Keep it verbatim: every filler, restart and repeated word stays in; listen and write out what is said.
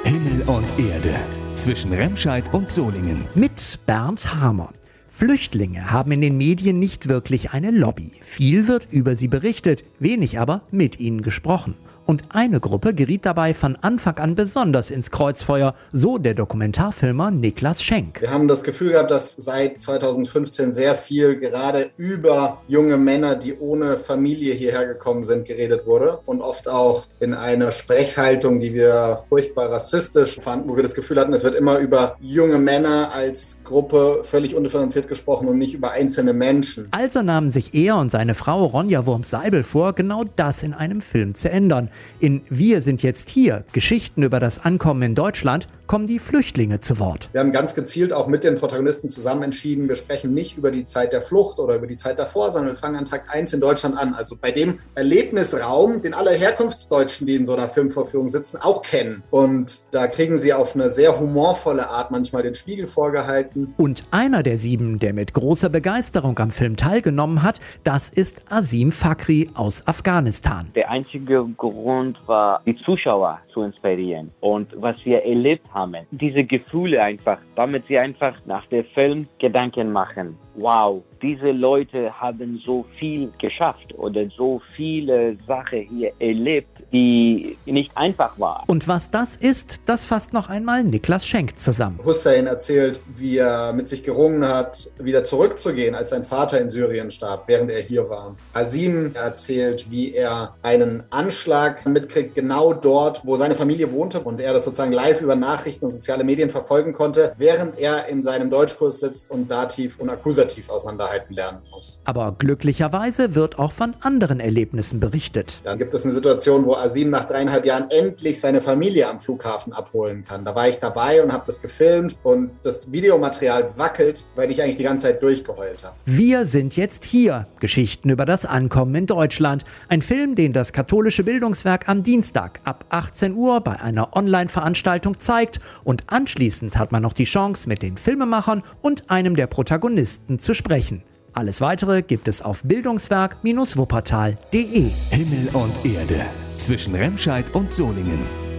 Himmel und Erde. Zwischen Remscheid und Solingen. Mit Bernd Hamer. Flüchtlinge haben in den Medien nicht wirklich eine Lobby. Viel wird über sie berichtet, wenig aber mit ihnen gesprochen. Und eine Gruppe geriet dabei von Anfang an besonders ins Kreuzfeuer, so der Dokumentarfilmer Niklas Schenk. Wir haben das Gefühl gehabt, dass seit zweitausendfünfzehn sehr viel gerade über junge Männer, die ohne Familie hierher gekommen sind, geredet wurde. Und oft auch in einer Sprechhaltung, die wir furchtbar rassistisch fanden, wo wir das Gefühl hatten, es wird immer über junge Männer als Gruppe völlig undifferenziert gesprochen und nicht über einzelne Menschen. Also nahmen sich er und seine Frau Ronja Wurms-Seibel vor, genau das in einem Film zu ändern. In Wir sind jetzt hier, Geschichten über das Ankommen in Deutschland, kommen die Flüchtlinge zu Wort. Wir haben ganz gezielt auch mit den Protagonisten zusammen entschieden, wir sprechen nicht über die Zeit der Flucht oder über die Zeit davor, sondern wir fangen an Tag eins in Deutschland an. Also bei dem Erlebnisraum, den alle Herkunftsdeutschen, die in so einer Filmvorführung sitzen, auch kennen. Und da kriegen sie auf eine sehr humorvolle Art manchmal den Spiegel vorgehalten. Und einer der sieben, der mit großer Begeisterung am Film teilgenommen hat, das ist Asim Fakri aus Afghanistan. Der einzige Grund war, die Zuschauer zu inspirieren und was wir erlebt haben. Diese Gefühle einfach, damit sie einfach nach dem Film Gedanken machen. Wow, diese Leute haben so viel geschafft oder so viele Sachen hier erlebt, die nicht einfach waren. Und was das ist, das fasst noch einmal Niklas Schenk zusammen. Hussein erzählt, wie er mit sich gerungen hat, wieder zurückzugehen, als sein Vater in Syrien starb, während er hier war. Asim erzählt, wie er einen Anschlag mitkriegt, genau dort, wo seine Familie wohnte und er das sozusagen live über Nachrichten und soziale Medien verfolgen konnte, während er in seinem Deutschkurs sitzt und Dativ und Akkusativ auseinanderhalten lernen muss. Aber glücklicherweise wird auch von anderen Erlebnissen berichtet. Dann gibt es eine Situation, wo Asim nach dreieinhalb Jahren endlich seine Familie am Flughafen abholen kann. Da war ich dabei und habe das gefilmt und das Videomaterial wackelt, weil ich eigentlich die ganze Zeit durchgeheult habe. Wir sind jetzt hier. Geschichten über das Ankommen in Deutschland. Ein Film, den das katholische Bildungswerk am Dienstag ab achtzehn Uhr bei einer Online-Veranstaltung zeigt. Und anschließend hat man noch die Chance, mit den Filmemachern und einem der Protagonisten zu sprechen. Alles Weitere gibt es auf bildungswerk Bindestrich wuppertal punkt de. Himmel und Erde. Zwischen Remscheid und Solingen.